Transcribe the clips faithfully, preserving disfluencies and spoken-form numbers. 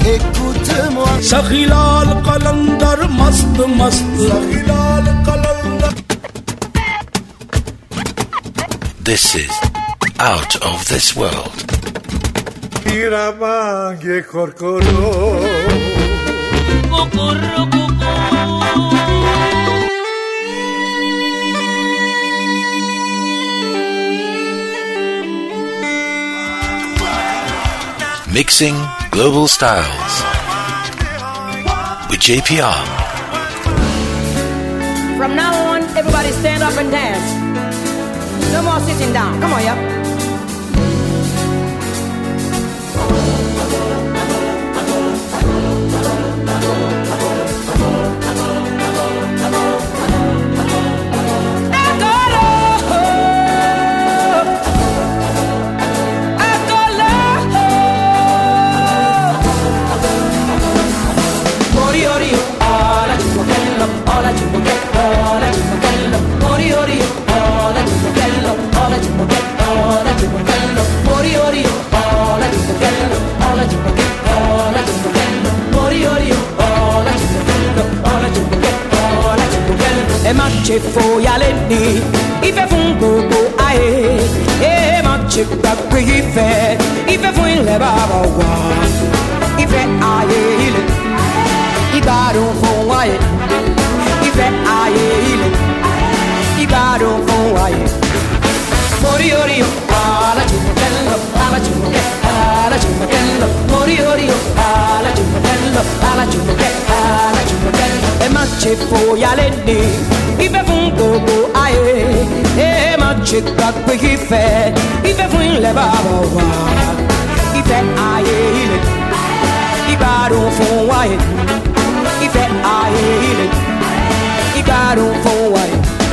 écoute-moi. Sakhilal Qalandar mast mast. Sakhilal Qalandar. This is Out of This World. Iramange korkoro. Kokoro koko. Mixing global styles with J P R. From now on, everybody stand up and dance. No more sitting down. Come on, y'all. E manche foialetti, i fe fun gogo ae. E manche kakwe i fe, i fe fun le baba wa. I fe ae ile, i baro fun ae. I fe ae ile, i baro fun ae. Mori ori ala chumello, ala chumello, ala chumello. Mori ori ala chumello, ala chumello, ala chumello. E manche foialetti, i fe fun gogo ae. E manche kakwe i fe, i fe fun le baba wa. I fe ae ile, i baro fun ae. I fe ae ile, i baro fun ae.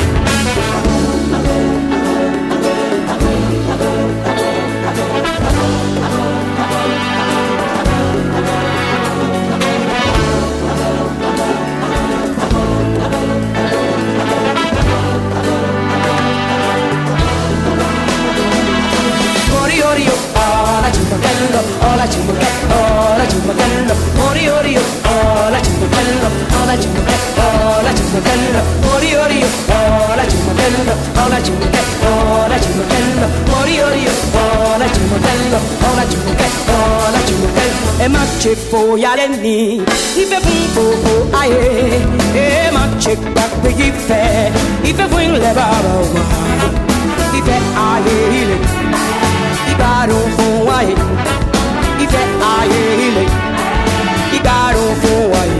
Ola chumukello, ola chumukello, ori ori, ola chumukello, ola chumukello, ola chumukello, ori ori, ola chumukello, ola chumukello, ola chumukello, ori ori, ola chumukello, ola chumukello, ola chumukello. E manche foialetti, i fe fun gogo ae. E manche kakwe i fe, i fe fun le baba wa. I fe ae ile, i baro fun ae. I fe ae ile, I baro fun ae.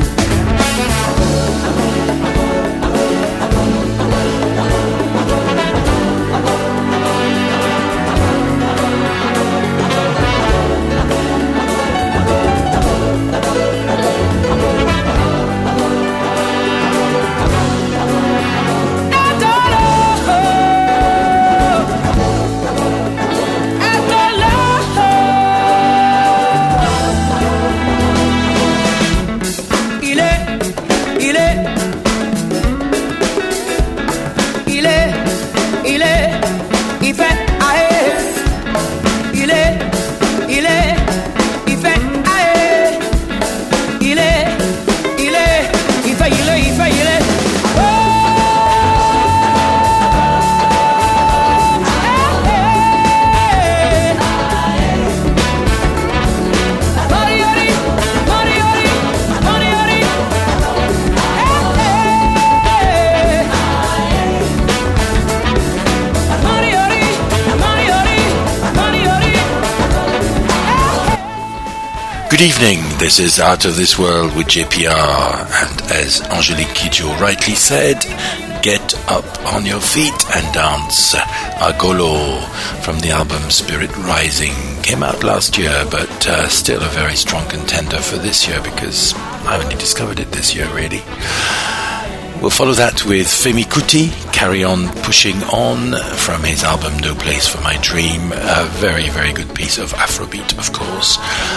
Good evening, this is Out of This World with J P R, and as Angelique Kidjo rightly said, get up on your feet and dance. Agolo from the album Spirit Rising came out last year, but uh, still a very strong contender for this year because I only discovered it this year really. We'll follow that with Femi Kuti, Carry On Pushing On, from his album No Place for My Dream. A very, very good piece of Afrobeat, of course.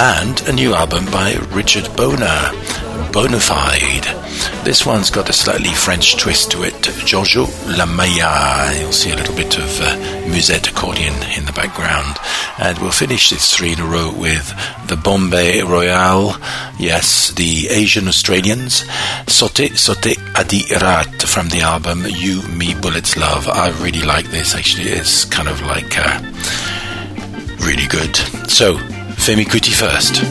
and a new album by Richard Bona, Bonafide. This one's got a slightly French twist to it, Giorgio Lamaya. You'll see a little bit of uh, musette accordion in the background. And we'll finish this three in a row with the Bombay Royale, yes, the Asian Australians, Sote Sote Adi Rat from the album You, Me, Bullets, Love. I really like this, actually. It's kind of like uh, really good. So, Femi Kuti first.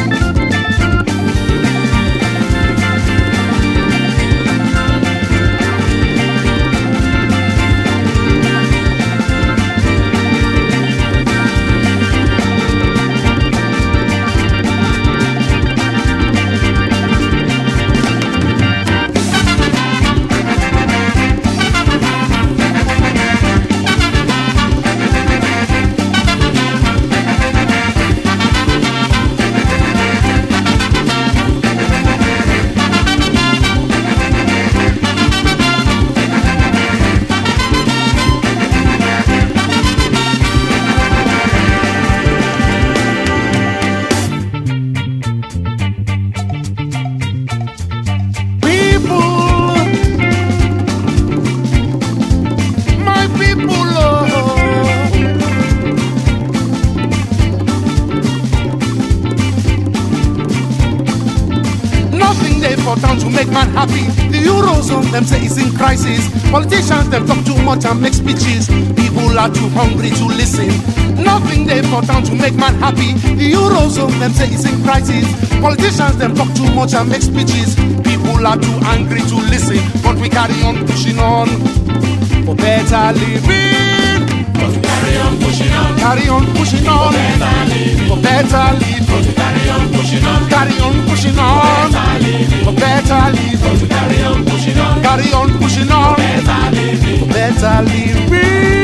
Them say it's in crisis. Politicians, them talk too much and make speeches. People are too hungry to listen. Nothing they important to make man happy. The Eurozone, them say it's in crisis. Politicians, them talk too much and make speeches. People are too angry to listen. But we carry on pushing on for better living. But we carry on pushing on. Carry on pushing on for better living. For better living. Carry on pushing on. Carry on pushing on for better living. For better living. Carry on pushing on. Carry on pushing on for better living.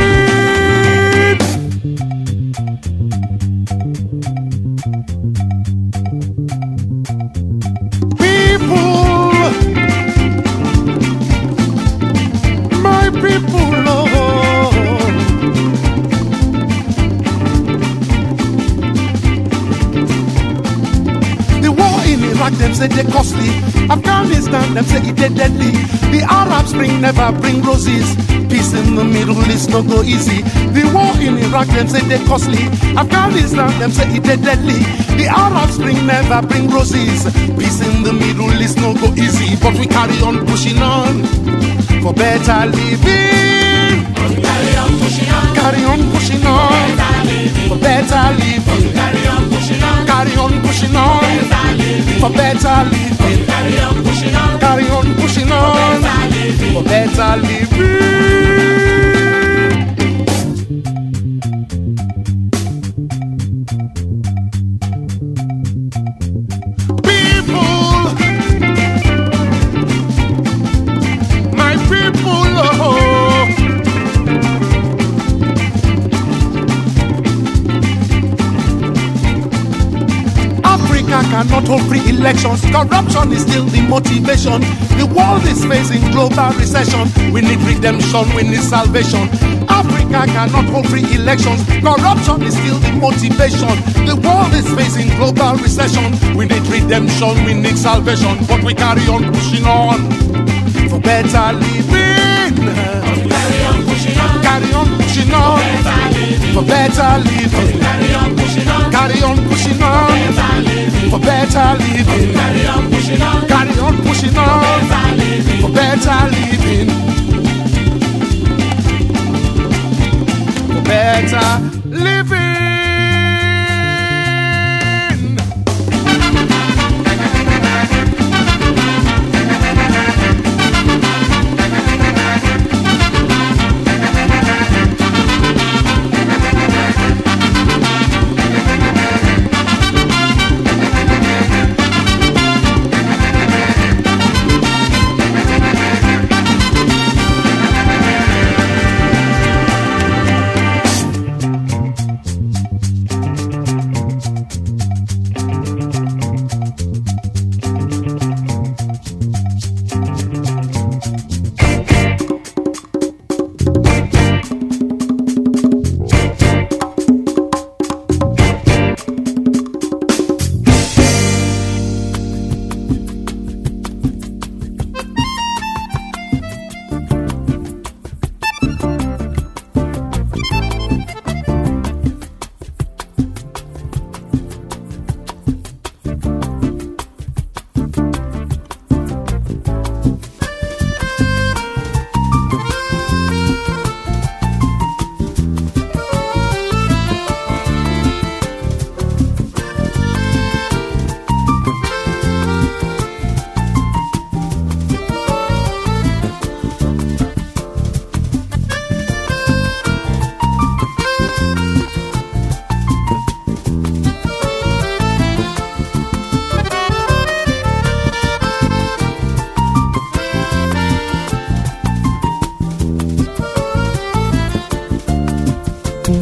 People, my people, Lord. The war in Iraq, them say they costly. Afghanistan, them say it deadly. The Arab Spring never bring roses. Peace in the Middle East no go easy. The war in Iraq, them say they costly. Afghanistan, them say it deadly. The Arab Spring never bring roses. Peace in the Middle East no go easy. But we carry on pushing on for better living. But we carry on pushing on. Carry on pushing on for better living. Carry on pushing on. Carry on pushing on for better living. Carry on pushing on. Carry on pushing on for better living. People, my people, oh. Africa cannot hold free elections. Corruption is still the motivation. The world is facing global recession. We need redemption, we need salvation. Africa cannot hold free elections. Corruption is still the motivation. The world is facing global recession. We need redemption, we need salvation. But we carry on pushing on for better living. Carry on pushing on. Carry on pushing on for better living. Carry on pushing on. Carry on pushing on for better living. Carry on pushing on. Carry on pushing on for better living. For better living.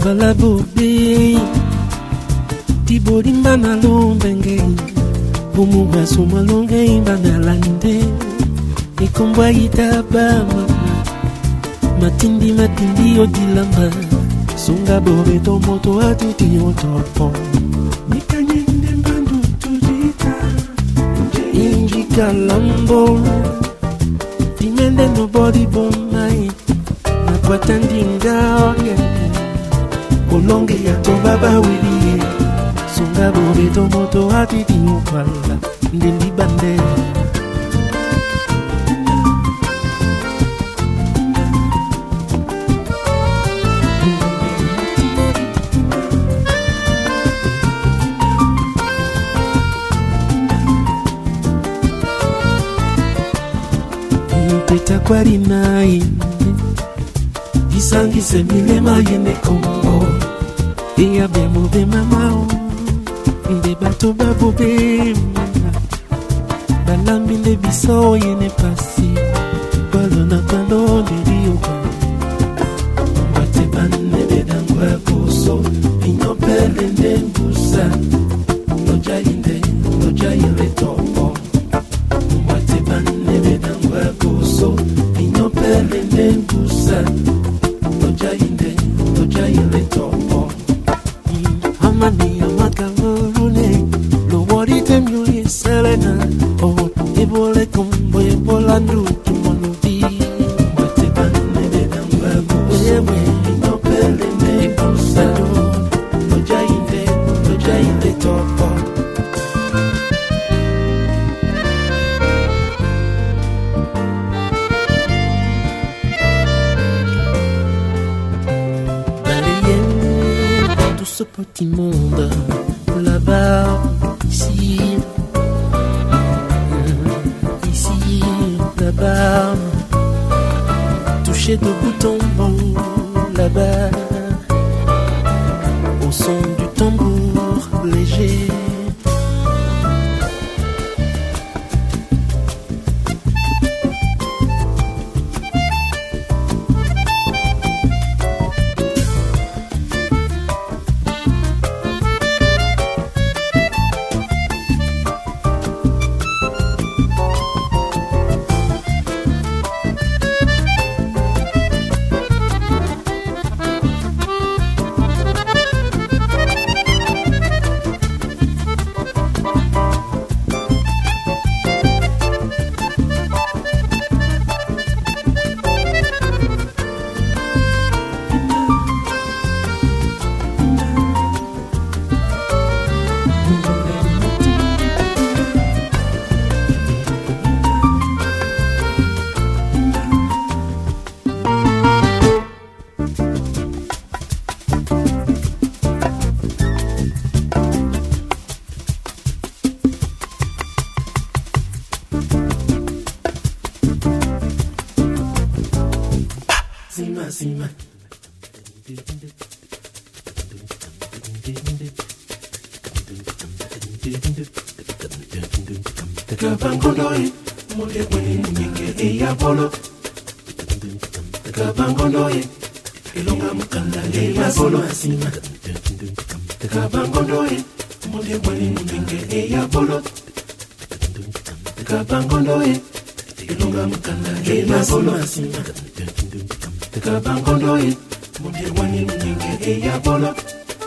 Bala bobe Ti bodi mbana lombenge Umuga suma longe mbana lande Ikombwa itaba Matindi matindi odilamba Sunga bobe tomoto atuti otopo Nikanyende mbandu tujita Injika lambo Dimende nobody bomai Nakwatandinga oye Olonge ya tobaba wili Sunga bobe tomoto atuti okwala Ndendi bande Takwari nai Disangi se milema yene kombo Eya bemo be mamao Nde bato babo be Balambi le biso yene pasi Balo na kalo de rio Mbate bane bedangwa koso Pinyo pele nde mbusa Noja inde, noja ile topo Mbate bane bedangwa koso Pinyo pele nde mbusa Noja inde, noja ile topo Amani amakalorune Lo wari temyuri selena Oh, ebole kombo ebola ndutu monodi Mbate bane bedangwa koso Pinyo pele nde mbusa Noja inde, noja ile topo Ce petit monde là-bas, ici, ici, là-bas, touché de bout en bout là-bas, au son du tambour léger. Zima Kabangondoi Mode kwenye mnyenge eya bolo Kabangondoi Ilonga mkanda eya bolo Zima Kabangondoi Mode kwenye mnyenge eya bolo Kabangondoi Ilonga mkanda eya bolo Zima Kabangondoi Mode kwenye mnyenge eya bolo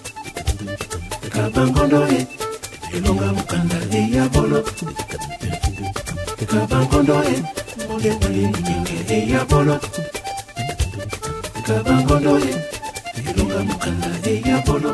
Kabangondoi Ilonga mkanda eya bolo Kabangondoi Mode kwenye mnyenge eya bolo Kabangondoi Ilonga mkanda eya bolo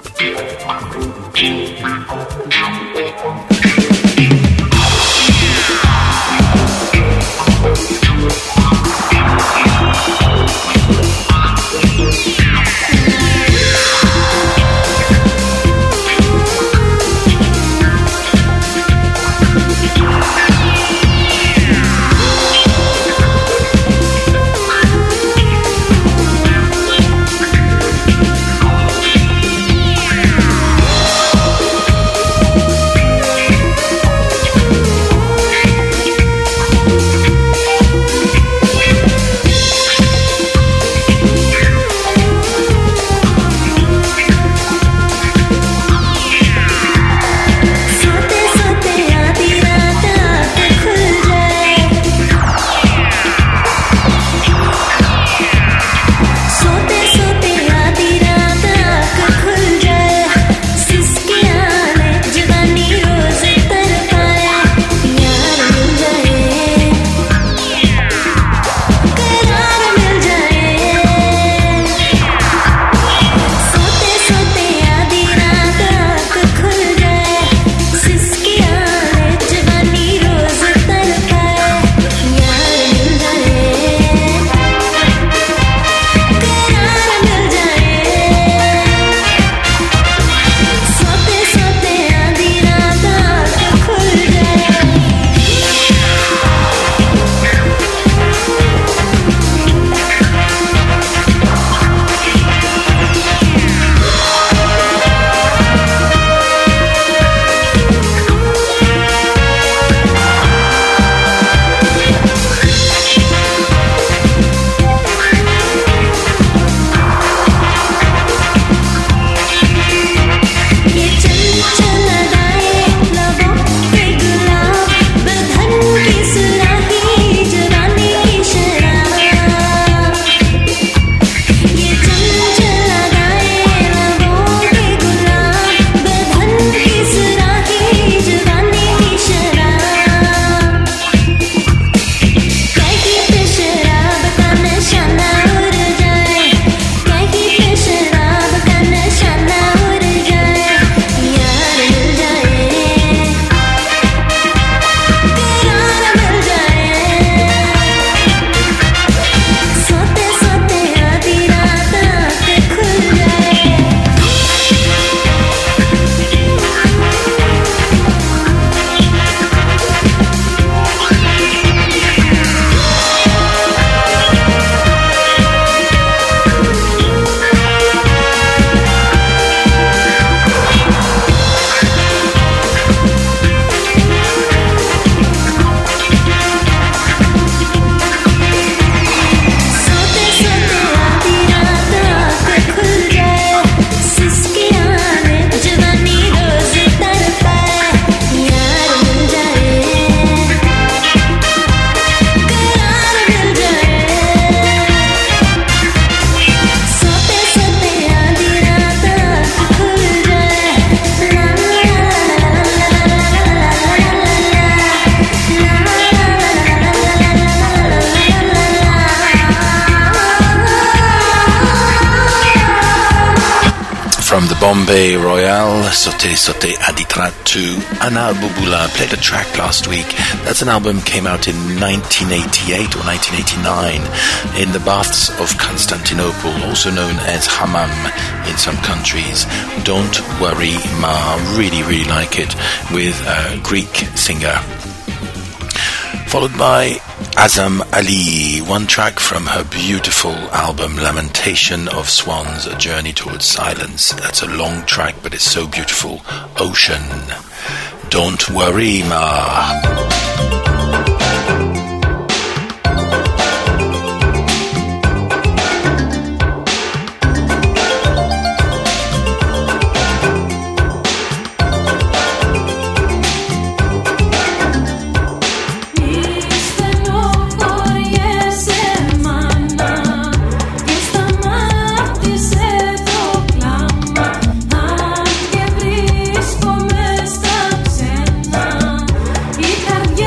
From the Bombay Royal, Sauté Sauté Aditrat to Anna Bubula. Played a track last week. That's an album came out in nineteen eighty-eight or nineteen eighty-nine in the baths of Constantinople, also known as Hammam in some countries. Don't Worry Ma, really, really like it, with a Greek singer. Followed by Azam Ali, one track from her beautiful album Lamentation of Swans, A Journey Towards Silence. That's a long track, but it's so beautiful. Ocean. Don't Worry Ma. Yeah.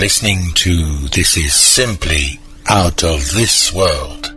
listening to This Is Simply Out of This World.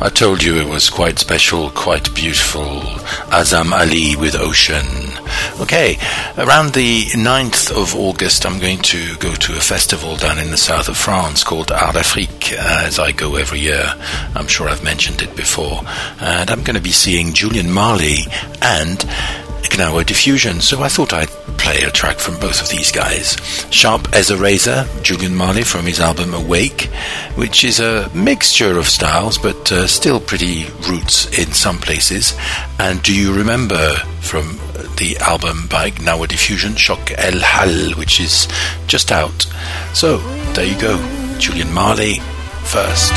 I told you it was quite special, quite beautiful. Azam Ali with Ocean. Okay, around the ninth of August, I'm going to go to a festival down in the south of France called Art d'Afrique, as I go every year. I'm sure I've mentioned it before. And I'm going to be seeing Julian Marley and Gnawa Diffusion, so I thought I'd play a track from both of these guys. Sharp as a Razor, Julian Marley from his album Awake, which is a mixture of styles, but uh, still pretty roots in some places. And Do You Remember from the album by Gnawa Diffusion, Shock El Hal, which is just out. So, there you go. Julian Marley first.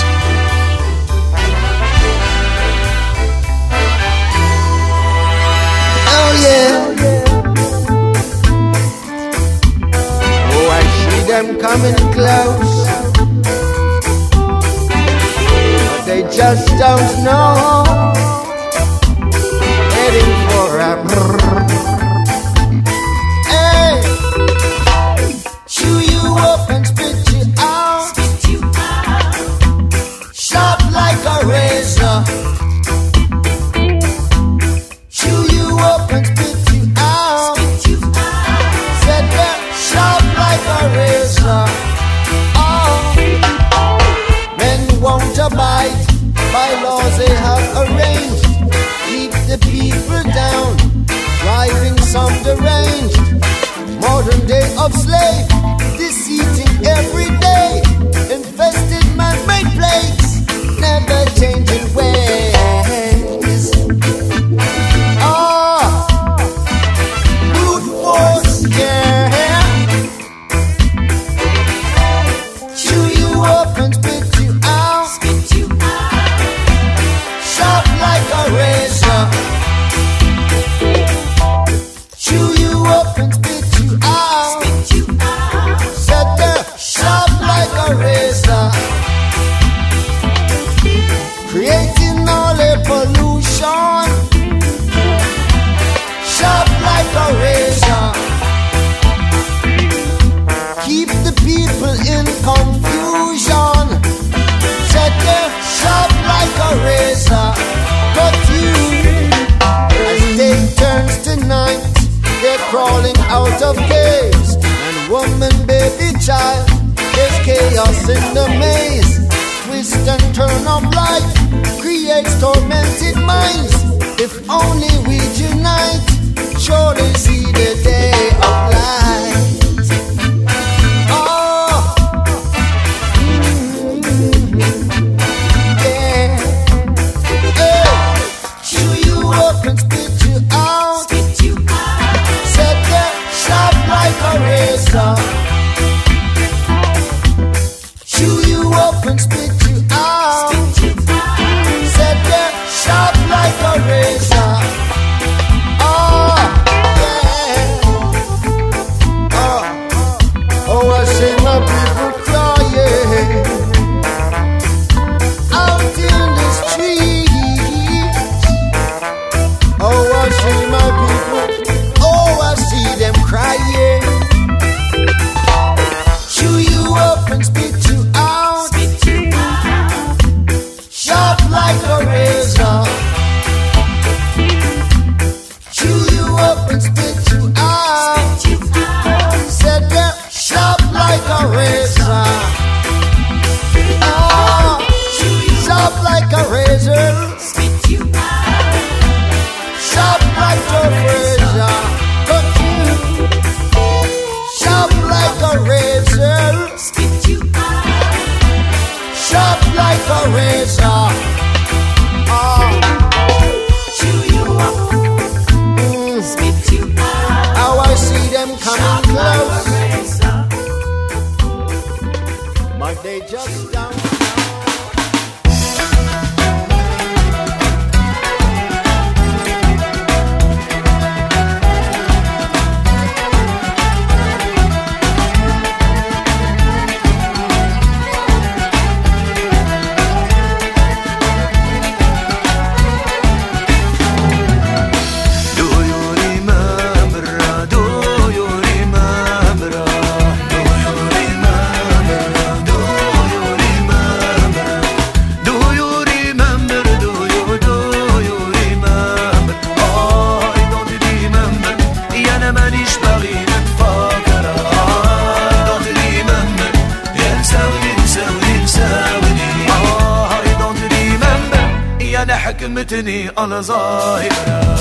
Oh yeah. Oh, I see them coming close, but they just don't know. Heading for a brrr. Hey, chew you up and spit you out, spit you out. Sharp like a razor. Up and spit you out, spit you out. Said they're sharp like a razor. Oh, men won't abide by laws they have arranged. Keep the people down, driving some deranged. Modern day of slave, deceiving every day. Infested man-made plagues, never changing ways. Creating all the pollution, sharp like a razor. Keep the people in confusion. Said they're sharp like a razor. But you, as day turns to night, they're crawling out of caves. And woman, baby, child, there's chaos in the maze. Twist and turn of life creates tormented minds. If only we unite, surely see the day of light. Oh, mm-hmm. Yeah. Hey, chew you up and spit you out, spit you out. Said they're sharp like a razor. Chew you up and spit you out, spit you out. Said they're sharp like a razor. Oh, yeah. Oh, oh, I see my people crying out in the streets. Oh, I see my people, oh, I see them crying. Chew you up and spit you out, spit you out. Sharp like a razor. Chew you up and spit you out, spit you out. Said they're sharp like a razor. Oh, sharp like a razor. Spit you out. Sharp like a razor. But you, sharp like a razor. Spit you out. Sharp like a razor. Oh, chew you up, mm. Spit you out. How I see them coming close, but they just don't. Do you remember? حكمتني على ظاهرة.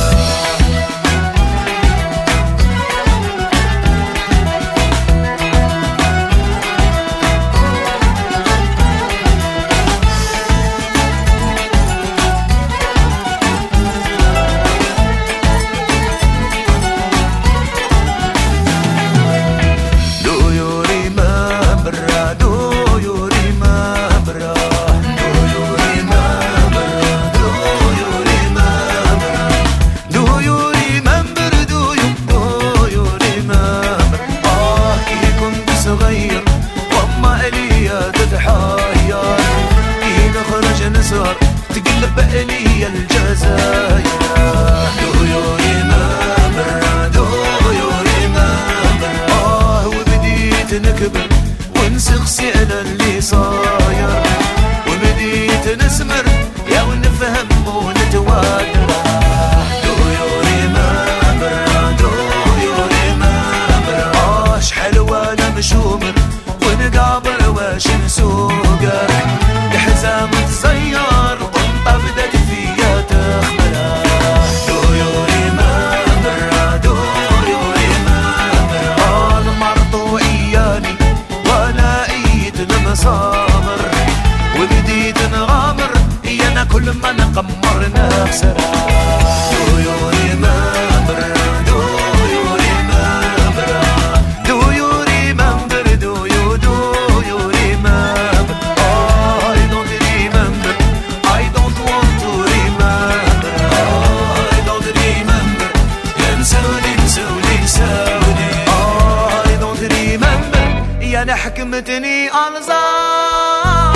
تقلب بقلي الجزاير Do you remember Do you remember آه وبديت نكبر ونسخسي أنا اللي صاير وبديت نسمر يا ونفهم ونتواتر Do you remember Do you remember آه شحال وانا مشومر ونقابر واش نسوقر الحزام تزير وانت بدت فيا تخمرها Do you remember Do you remember آه المرض وإياني وانا ايد المسامر وبديت نغامر ايانا كل ما نقمر نخسرها Do you remember Do you remember Do you remember Do you do you remember I don't remember I don't want to remember I don't remember ينسوني نسوني نسوني I don't remember يا أنا حكمتني على ظاهر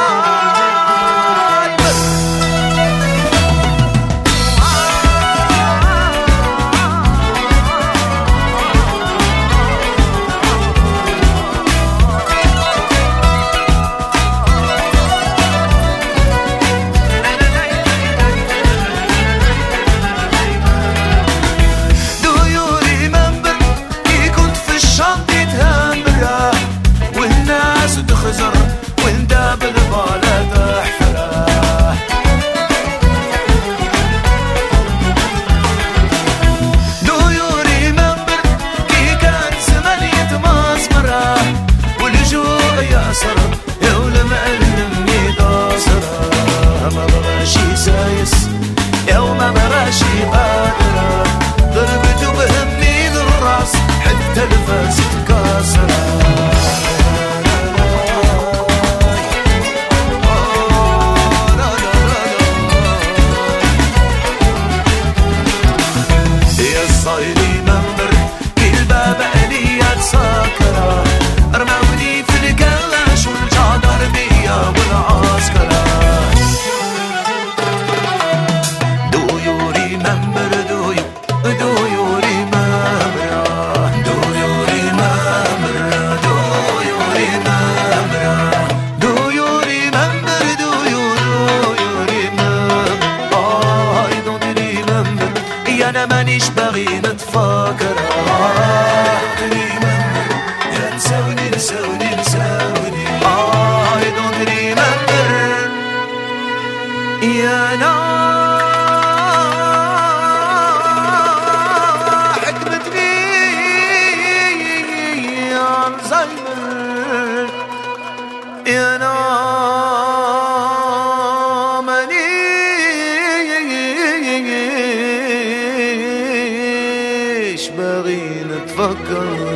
تخزر وانت بالبالة تحفره Do you remember كي كان زمان يتماسمره والجوع يأسر يا ولمعلم يداسره ما بغاشي سايس يا وما بغاشي قادره ضربته بهمي للراس حتى الفاس تكاسره أنا مانيش باغي نتفاكر يا نساوني نساوني نساوني I don't remember يا أنا حكمتني يا الزهايمر يا أنا باغي نتفكر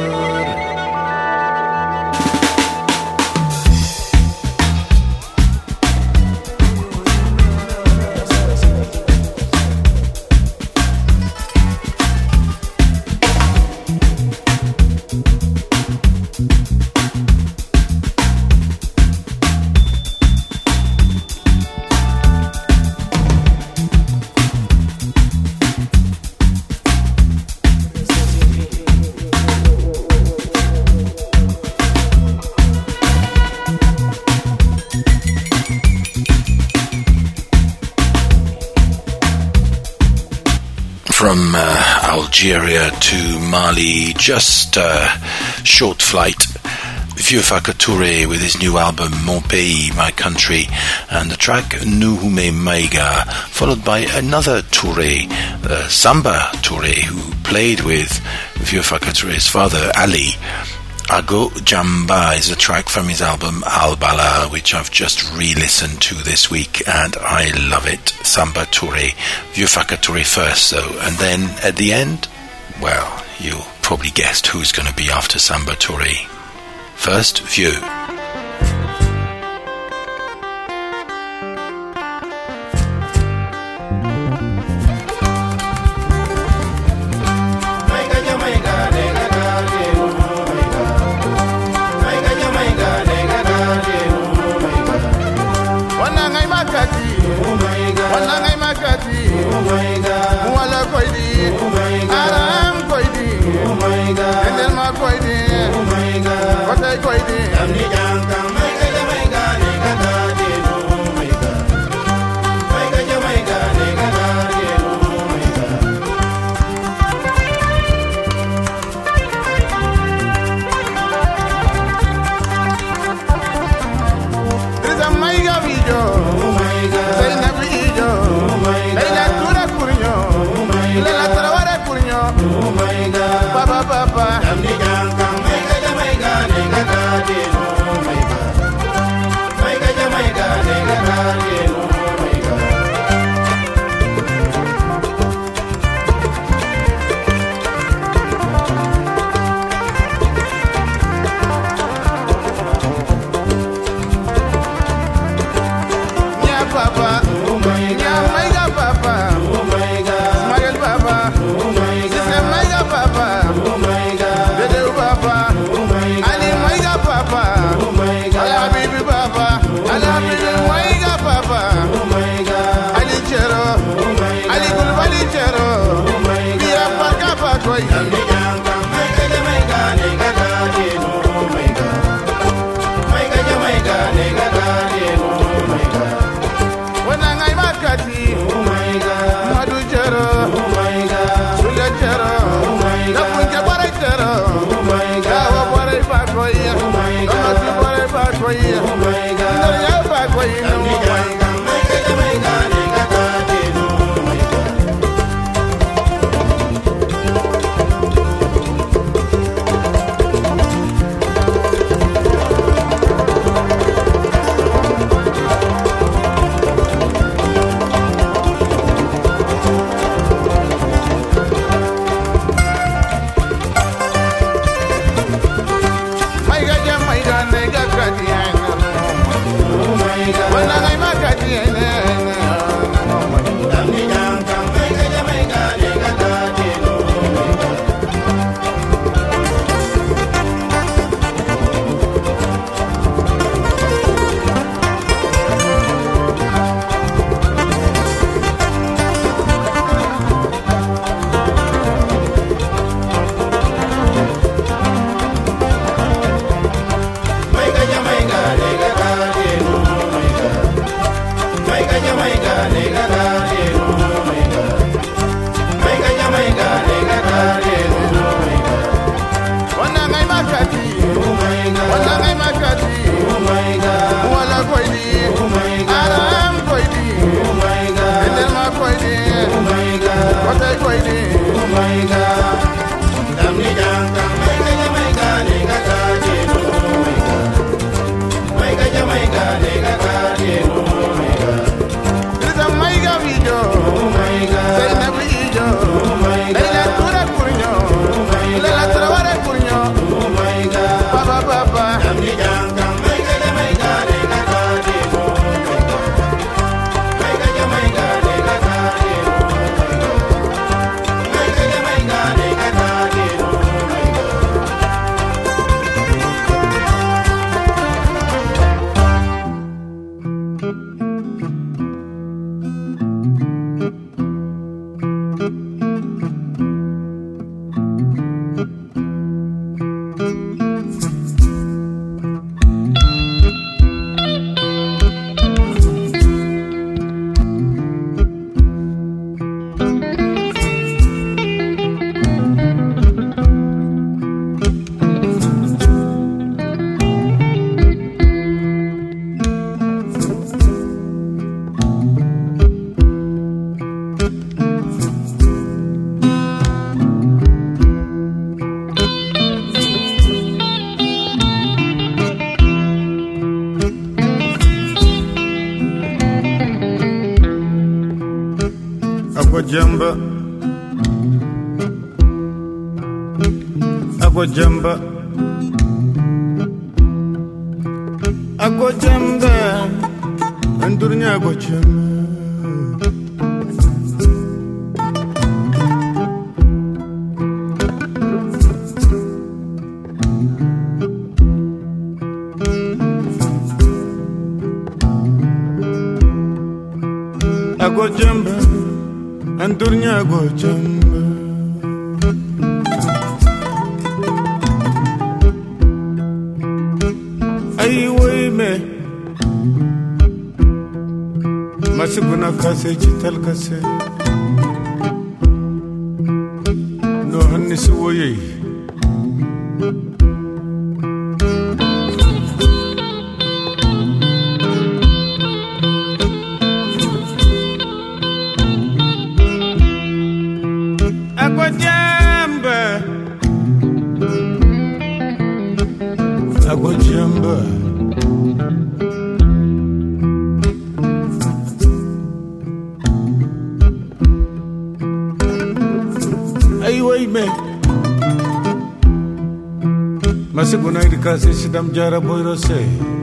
From uh, Algeria to Mali, just a short flight Vieux Faka Touré with his new album Mon Pays, My Country, and the track Nuhume Maiga, followed by another Touré, uh, Samba Touré, who played with Vieux Faka Touré's father, Ali. Ago Jamba is a track from his album Al Bala, which I've just re-listened to this week, and I love it. Samba Touré, Vieux Faka Touré first, though, and then at the end, well, you probably guessed who's going to be after Samba Touré. First, Vieux. Maiga Agojamba, Agojamba, Agojamba, Andurnya Agojamba. Agojamba, Andurnya Agojamba. Ay way me, masiguna kase chital kase. No hanni suwoye. Agojamba, Agojamba. Ay way me, masiguna idikasi sidam jara boyro se.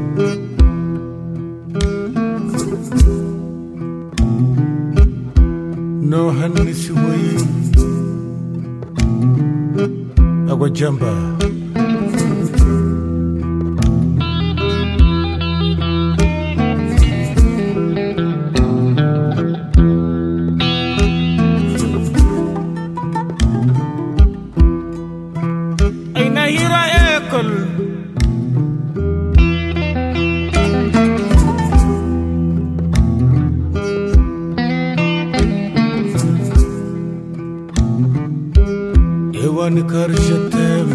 No hanni suwoye. Agojamba. Aina hira ekol. Ewan karjatem.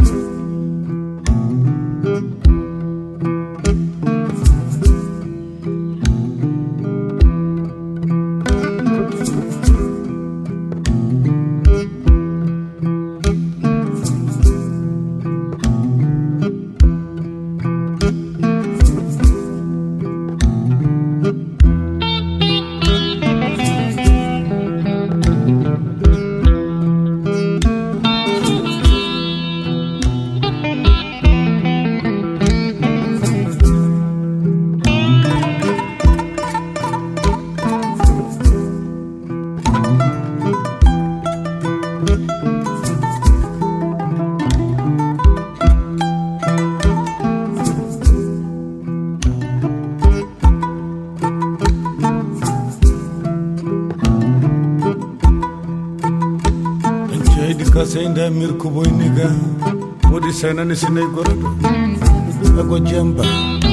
Senda mirku boy niga wodi sana ni sinay gorodo Agojamba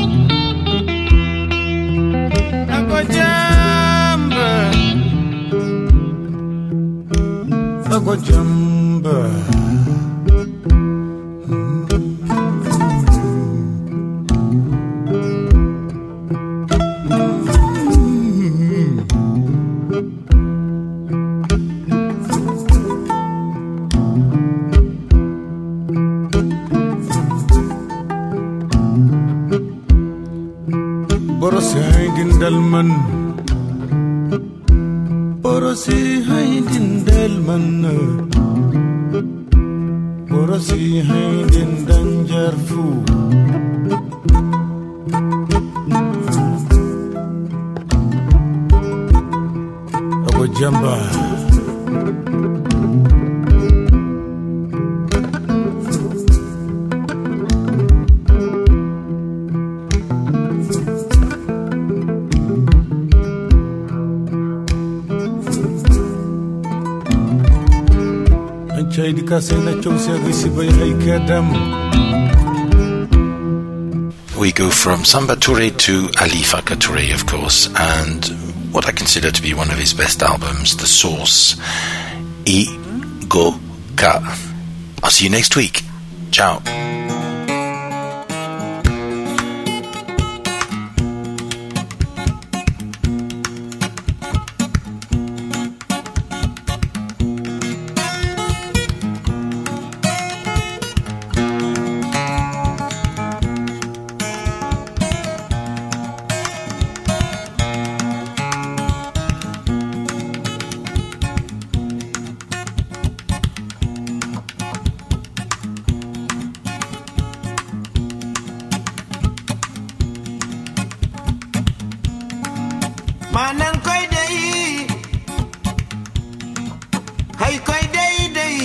Agojamba Agojamba Borosi haydin dalman Borosi haydin dalman Borosi haydin danjarfu Agojamba We go from Samba Touré to Ali Farka Touré, of course, and what I consider to be one of his best albums, The Source, I Go Ka. I'll see you next week. Ciao. manan koy dey hay koy dey dey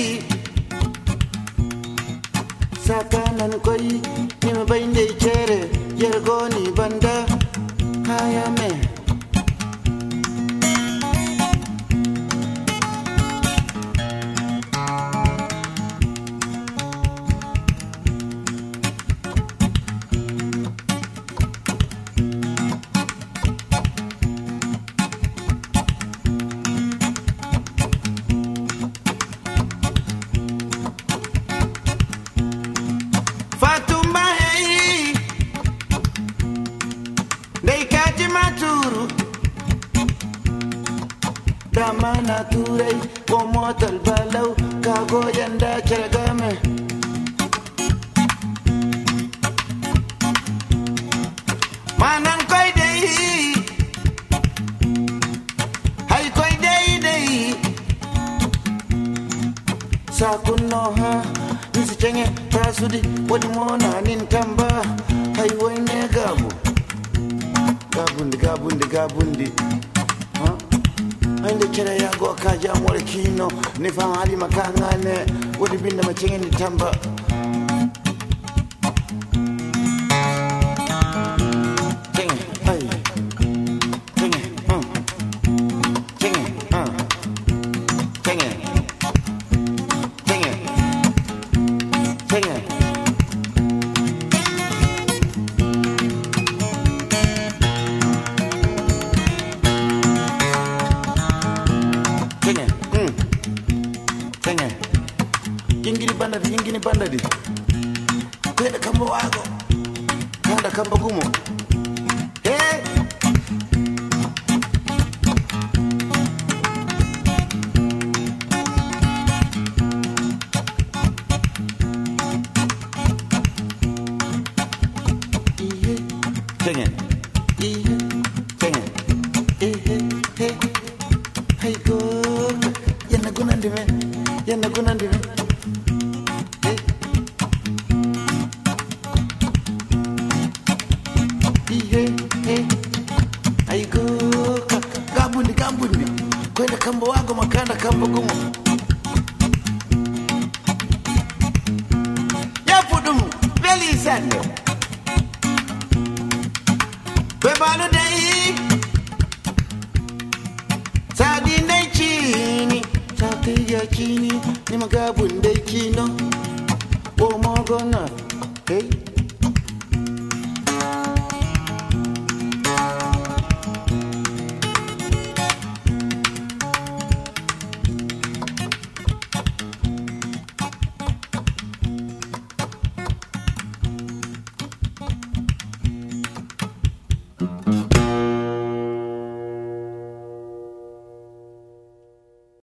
sakanan koy nima bainde chere yergoni banda kaya me mana turai ko motar balau ka goyon da kirgame manan koi dai hay koi dai dai sakunno ha nisi cenge tasudi wadi mona nin tamba hay wone gabu gabundi gabundi gabundi ande kira ya go kaja amore kino ne fa hali makangane wodi binda macenge ni tamba tenge ay tenge uh tenge uh tenge tenge tenge Yingini bandadi, yingini bandadi. Kwenda kamba wago, kanda kamba gumo. Hey! Iye, tenge. Iye, tenge. Iye, hey. Hey go, yana gunandime, yana gunandime. Gabundi gabundi kwenda kamba wago makanda kamba gumo yapudum veli sande bebalu dai sadi ndai chini sadi ya chini ni magabunde chino o mogona hey